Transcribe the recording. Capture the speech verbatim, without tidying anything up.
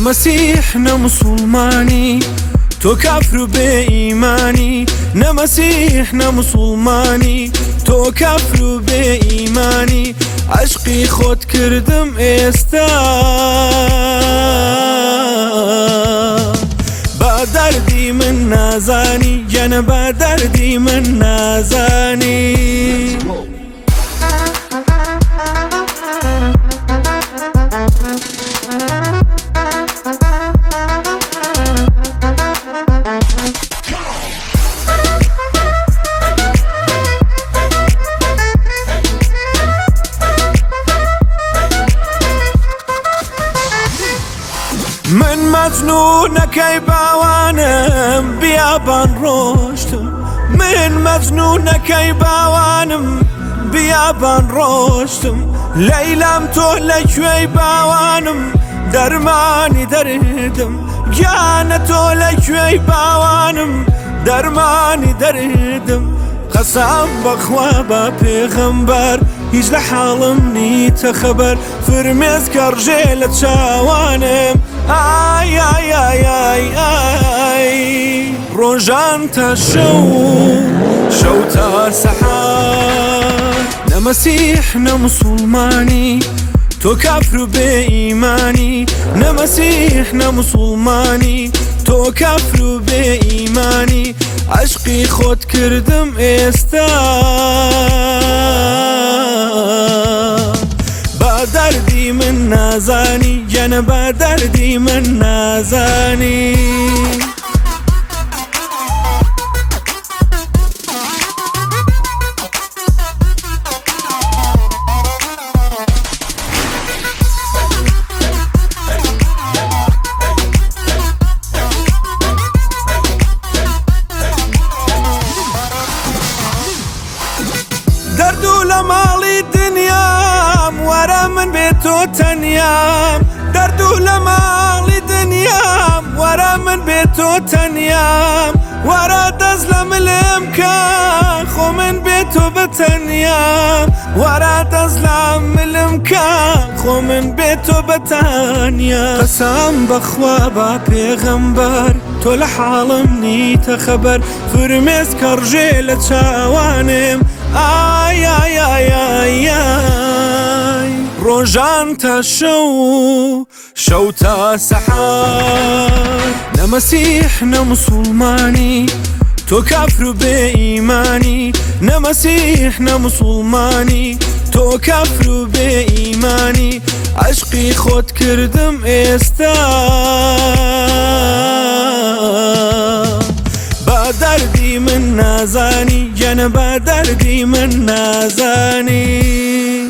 نمسيح نمسلماني تو كافر بإيماني نمسيح نمسلماني تو كافر بإيماني عشقي خود كردم استا بدردي من نازاني جن بدردي من نازاني من مجنونكي باوانم بيابان روشتم من مجنونكي باوانم بيابان روشتم ليلم تولي شوي باوانم درماني دردم جانا تولي شوي باوانم درماني دردم قسم بخوا بيغمبر هیچ لحالم نیت خبر فرمز کرجل چوانم آی آی آی آی آی روزان تا شو شو تا سحر نمسيح نمسلماني تو كافر بإيماني نمسيح نمسلماني تو كافر بإيماني عشقي خود كردم استا بدردي من نازاني جن بدردي من نازاني دردو لمالي دنيام ورا من بيتو تنيام دردو لمالي دنيام ورا من بيتو تنيام ورا دزلم الامكان خو من بيتو بتنيام ورا دزلم الامكان خو من بيتو بتنيام قسم بخوا با پیغمبر تو لحالم نیت خبر فرمز کرجل چوانم آی آی آی آی آی روزان تا شو شو تا سحر نمسيح نمسلماني تو كافر بإيماني نمسيح نمسلماني تو كافر بإيماني عشقي خود كردم استا بدردي من نازاني جن بدردي من نازاني